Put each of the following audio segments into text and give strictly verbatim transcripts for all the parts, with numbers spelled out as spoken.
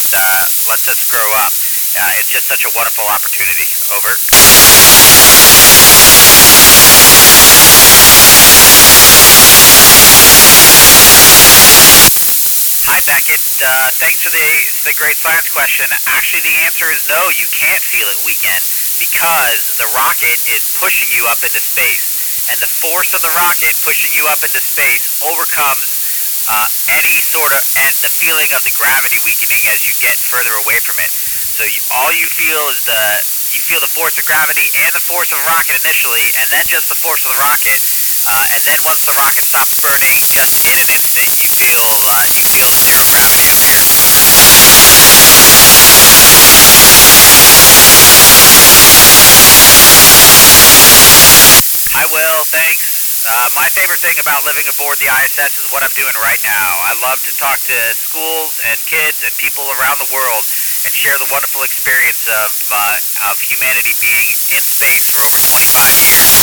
uh, lets us grow up. Uh, it's just such a wonderful opportunity. Over. Hi, Beckett. Uh, thanks for the the great science question. Actually, the answer is no. You can't feel it weaken because the rocket is pushing you up into space, and the force of the rocket pushing you up into space overcomes uh, any sort of uh, the feeling of the gravity weakening as you get further away from it. So you, all you feel is the you feel the force of gravity and the force of a rocket initially, and then just the force of the rocket. Uh, and then once the rocket stops burning, just in an instant, you feel uh, you feel zero gravity up here. I will. Thanks. Uh, my favorite thing about living aboard the I S S is what I'm doing right now. I love to talk to schools and kids and people around the world and share the wonderful experience of uh, of humanity being in space for over twenty-five years.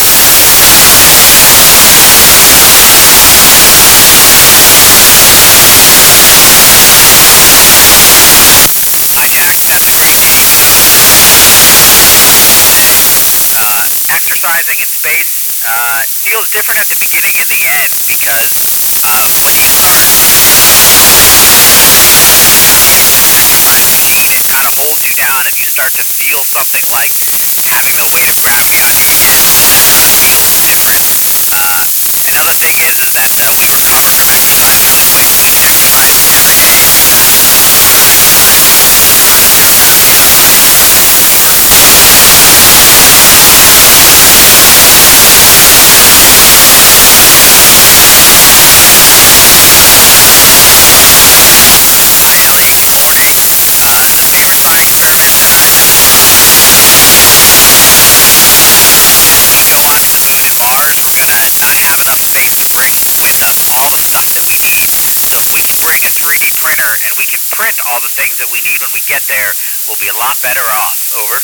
Hi, Jack. That's a great name. Uh, exercising in space uh, feels different at the beginning and the end because uh, when you start, when you put a machine, it kind of holds you down, and you start to feel something like having no weight of gravity on you again. So the so it feels different. Uh, another thing is is that uh, we recover from exercise really quick. Each exercise we do every day because uh, exercise is is therapeutic. Hi, Ellie. Good morning. Uh, the favorite science experiment that I've ever done was taking a female and when we go out to the moon and Mars, we're going to not have enough space to bring with us all the stuff that we need. So if we can bring a three D printer and we can print all the things that we need when we get there, we'll be a lot better off. Over.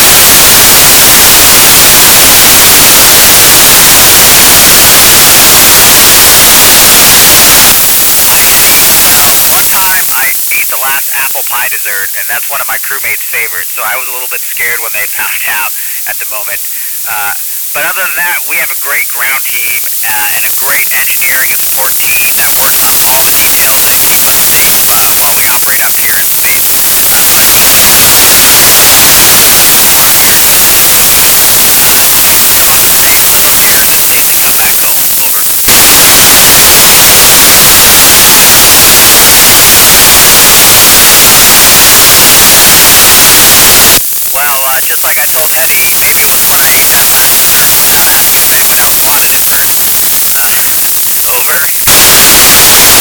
Hi, Eddie. Uh, one time I ate the last apple pie dessert, and that's one of my crewmates' favorites, so I was a little bit scared when they found out at the moment. Uh, but other than that, we have a great ground team uh, and a great engineering and support team that works on all the details that keep us safe uh, while we operate up here in space. Uh, so it's just a it's just a wonderful wonderful up here. Uh, so we keep up with safe up here and then safely come back home. Over. Well, uh, just like I told Eddie, maybe it was my